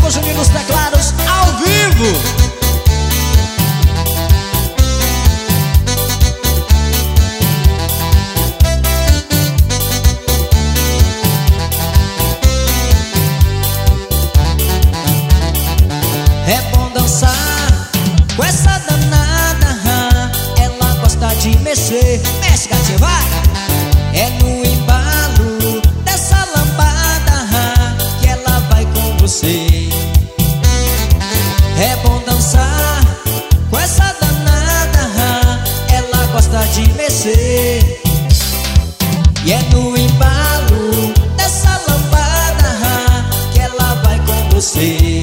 Thiago Juninho nos teclados, ao vivo. É bom dançar com essa danada, ela gosta de mexer. Mexe, gatinha, vai! É no embalo dessa lambada que ela vai com você. É bom dançar com essa danada, ela gosta de mexer. E é no embalo dessa lambada que ela vai com você.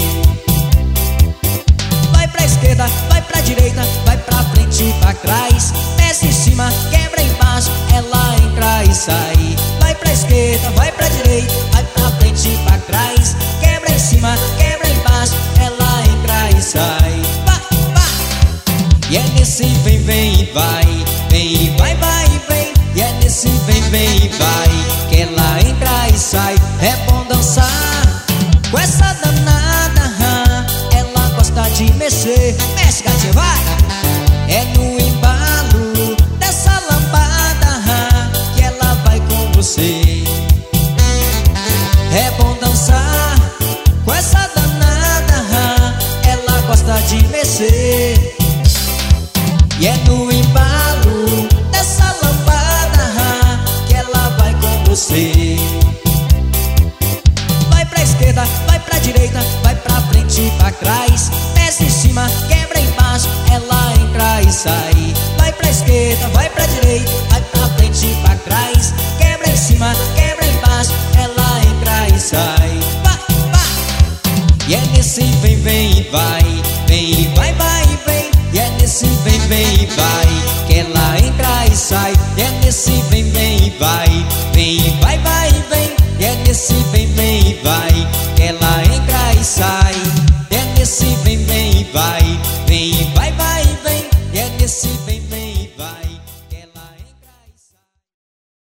Vai pra esquerda, vai pra direita, vai pra frente e pra trás. Desce em cima, quebra embaixo, ela entra e sai. Vai pra esquerda, vai pra direita, vai pra frente e pra trás. Quebra em cima, quebra embaixo, ela entra e sai. Vai, vai. E é nesse vem, vem e vai. Vem e vai, vai e vem. E é nesse vem, vem e vai que ela entra e sai. É bom dançar com essa danada, ela gosta de mexer. Mexe, gatinha, vai! É no embalo dessa lambada que ela vai com você. É bom dançar com essa danada, ela gosta de mexer. E é no embalo dessa lambada que ela vai com você. Vai pra esquerda, vai pra direita, vai pra frente e pra trás. Desce em cima, quebra embaixo, ela entra e sai. Vai pra esquerda, vai pra direita, vai pra frente e pra trás. Quebra em cima, quebra embaixo, ela entra e sai. Vai, vai. E é nesse vem, vem e vai. Vem e vai, vai e vem. E é nesse vem, vem e vai que ela entra e sai. E é nesse vem, vem e vai. Vem e vai, vai e vem. E é nesse vem, vem e vai que ela entra e sai. E é nesse vem, vem e vai. Vem e vai, vai e vem. E é nesse